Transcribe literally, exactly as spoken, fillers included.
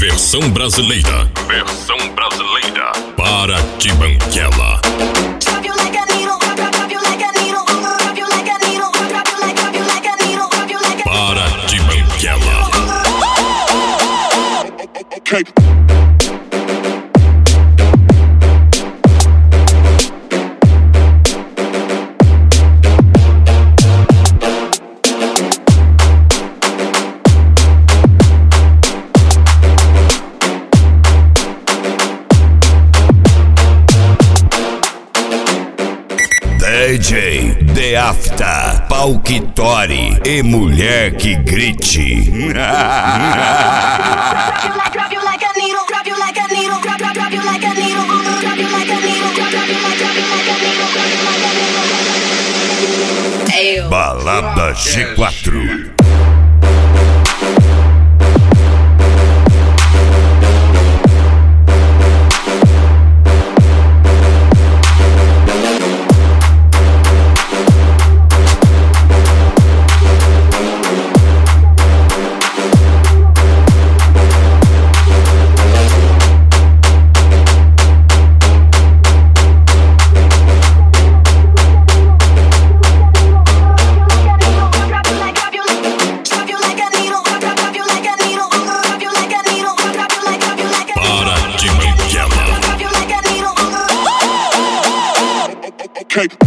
Versão brasileira. Versão brasileira. Para de banguela. Para de banguela. Okay. D J The Afta, pau que tore e mulher que grite. Balada G quatro. Okay.